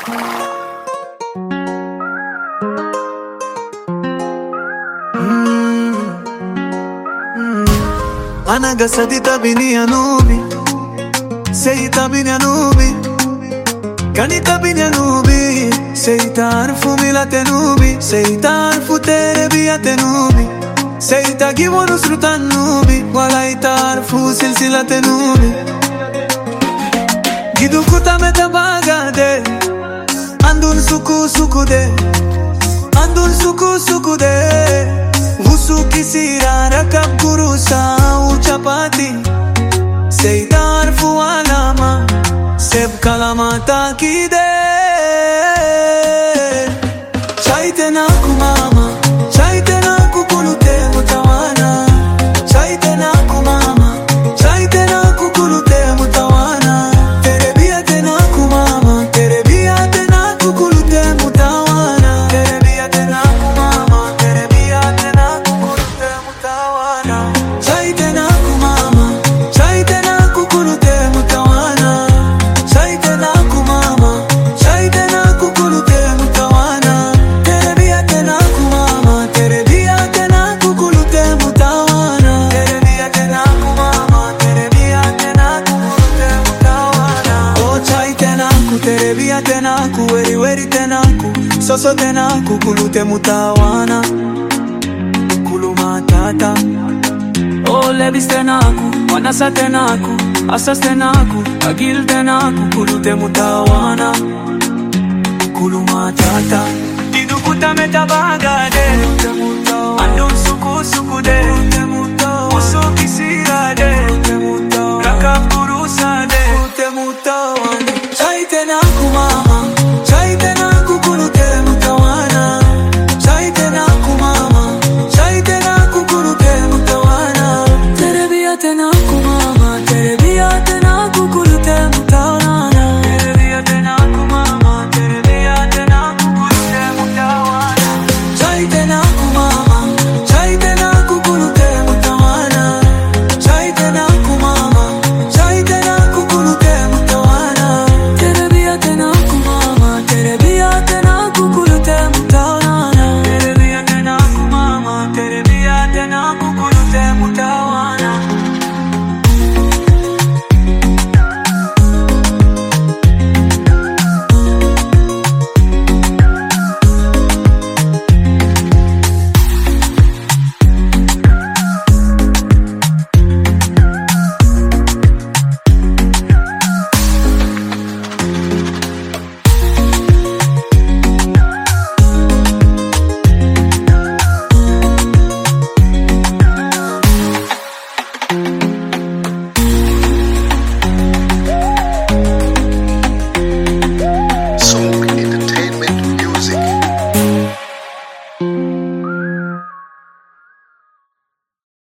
أنا قصدي تبيني يا نوبي، سي تبيني يا نوبي، كاني تبيني يا نوبي، سي تعرفوا ميلات نوبي، سي تعرفوا تربية نوبي، سي تجيبوا نصرة النوبي، ولا تعرفوا سلسلة نوبي. جدو كتا متباغا دي، عندون سوكو سوكو دي، عندون سوكو سوكو دي. Usu kisira rakab kurusa uchapati, sei tarfu alama seb kalama takide. Chaite naku mama, chaite naku kulute mutawana, chaite naku mama, chaite naku kulute mutawana. Terebia tenaku mama, terebia tenaku kulute mutawana, terebia tenaku mama, terebia tenaku kulute mutawana. Chaite naku mama, chaite naku kulute mutawana, chaite naku mama, chaite naku kulute mutawana. Terebia tenaku mama, terebia tenaku kulute mutawana, terebia tenaku mama, terebia tenaku kulute mutawana. Oh chaite naku, terebia tenaku, weri weri tenaku, soso tenaku kulute mutawana. Kulumatata, oh levis tenaku, wanasa tenaku, asas tenaku, agil tenaku kulute mutawana. Kulumatata, didukuta metaba